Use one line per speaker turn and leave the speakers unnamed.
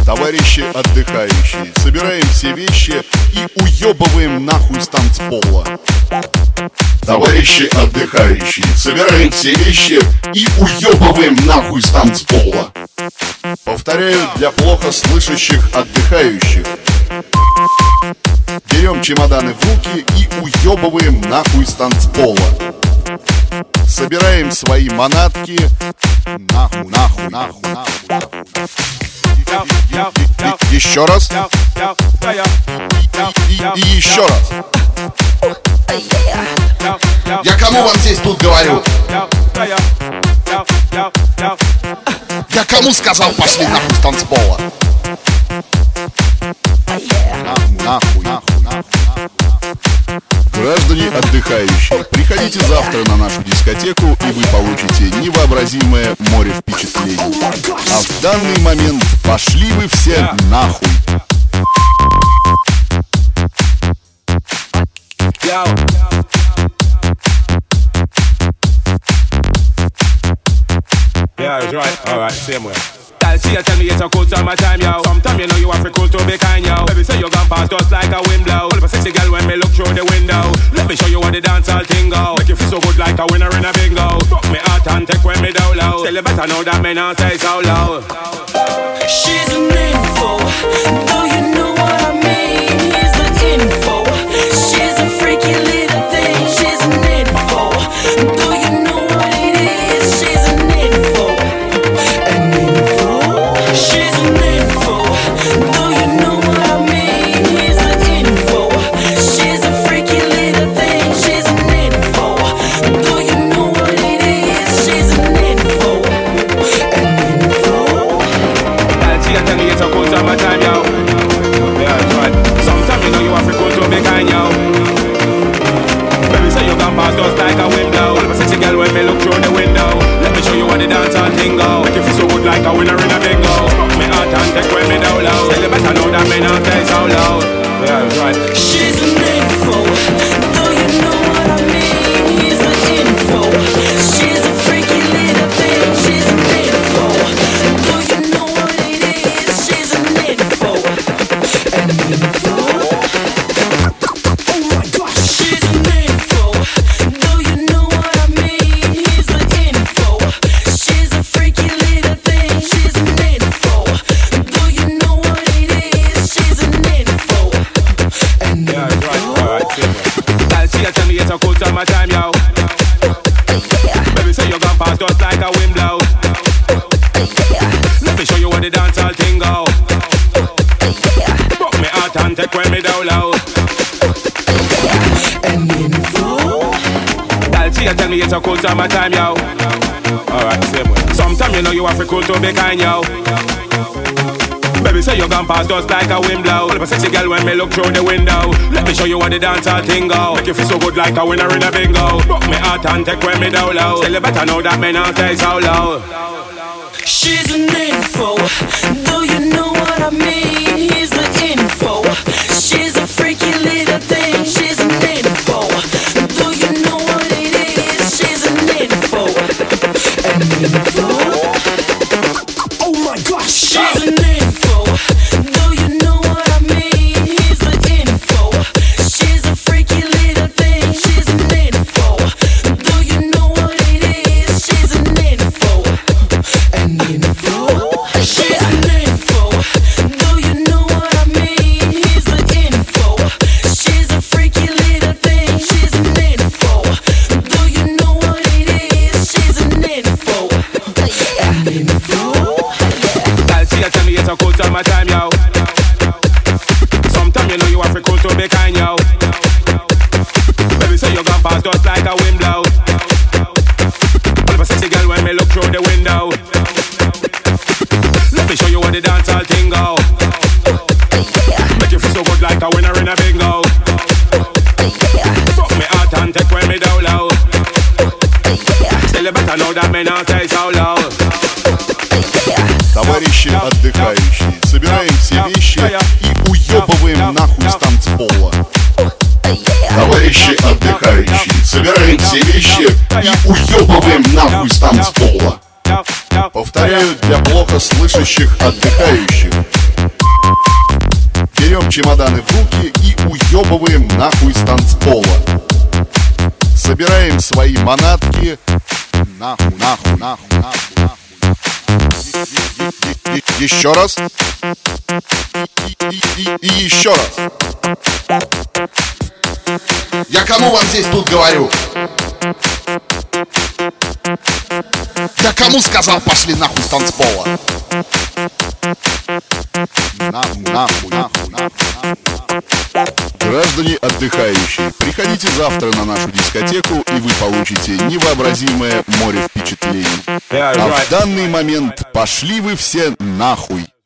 Товарищи отдыхающие, собираем все вещи и уебываем нахуй с танцпола. Товарищи отдыхающие, собираем все вещи и уебываем нахуй с танцпола. Повторяю для плохо слышащих отдыхающих. Берем чемоданы в руки и уебываем нахуй с танцпола. Собираем свои манатки. Нахуй, нахуй, нахуй, нахуй. Еще раз. И еще раз. Я кому вам здесь тут говорю? Я кому сказал пошли нахуй с танцпола? Нахуй, нахуй, нахуй. Граждане отдыхающие, приходите завтра на нашу дискотеку, и вы получите невообразимое море впечатлений. А в данный момент пошли вы все нахуй.
Yeah, that's right. Alright, same way. See you tell me it's a cool summertime, yo. Sometime you know you have to cool to be kind, yo. Baby say you gone past just like a wind blow. All of a sexy girl when me look through the window. Let me show you what the dancehall thing go. Make you feel so good like a winner in a bingo. Fuck me out and take when me down low. Still you better know that me not say so low.
She's an info. Do you know what I mean? Here's the info. She's a freaky little thing. She's an info. Do you know what it is? She's an info. An info. She's an info. Do you know what I mean? Here's the info. She's a freaky little thing. She's an info. Do you know what it is? She's an info. An info.
See you tell me it's a cool summertime, yo. Yeah, that's right. Sometime you know you have to cool to be kind, yo. Baby say you gone past just like a wind blow. All of a sexy girl when me look through the window. Let me show you what the dancehall thing go. Make you feel so good like a winner in a bingo. Fuck me out and take when me down low. Tell you better know that me not say so low. Yeah, that's right.
She's an info. Do you know what I mean? Here's the info. She's a freaky little thing. She's an info. Do you know what it is? She's an info. An info. Oh my gosh. She's an info. Do you know what I mean? Here's the info. She's a freaky little thing. She's an info. Do you know what it is? She's an info. An
Yeah, that's right. Alright, same way. I'll see you tell me it's a cool summertime, yo. Baby say you gone past just like a wind blow. Let me show you what the dancehall thing go. Fuck me out and take when me down low.
An info.
I'll see you tell me it's a cool summertime, yo. Alright, same way. Sometime you know you have to cool to be kind, yo. Baby say you gone past just like a wind blow. All of a sexy girl when me look through the window. Let me show you what the dancehall thing go. Make you feel so good like a winner in a bingo. Fuck me out and take when me down low. Still you better know that me not say so low.
She's an info. Do you know what I mean? Here's the info. She's a freaky little thing. She's an info. Do you know what it is? She's an info. An info. Oh my gosh. She's an info. Do you know what I mean? Here's the info. She's a freaky little thing. She's an info. Do you know what it is? She's an info. An info. She's an info. Do you know what I mean? Here's the info. She's a freaky little thing. She's an info. Do you know what it is? She's an info. An info.
I'll see you tell me it's a cool summertime, yo. Sometime you know you have to cool to be kind, yo. Baby say you gone past just like a wind blow. All of a sexy girl when me look through the window. Let me show you what the dancehall thing go. Make you feel so good like a winner in a bingo. Fuck me out and take when me down low. Still you better know that me not say so low.
Товарищи отдыхающие, собираем все вещи и уебываем нахуй с танцпола. Товарищи отдыхающие, собираем все вещи и уебываем нахуй с танцпола. Повторяю для плохо слышащих отдыхающих. Берем чемоданы в руки и уебываем нахуй с танцпола. Собираем свои манатки. Нахуй, нахуй, нахуй, нахуй, нахуй. Еще раз. И еще раз. Я кому вам здесь тут говорю? Я кому сказал, пошли нахуй с танцпола? Нахуй, нахуй, нахуй, нахуй. Граждане отдыхающие, приходите завтра на нашу дискотеку, и вы получите невообразимое море впечатлений. А в данный момент пошли вы все нахуй.